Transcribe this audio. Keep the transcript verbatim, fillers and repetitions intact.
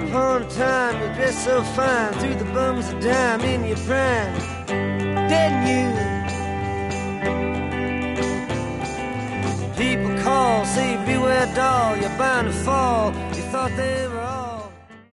upon a time you dressed so fine, threw the bums a dime in your prime, didn't you? People call, say beware doll, you're bound to fall. You thought they were all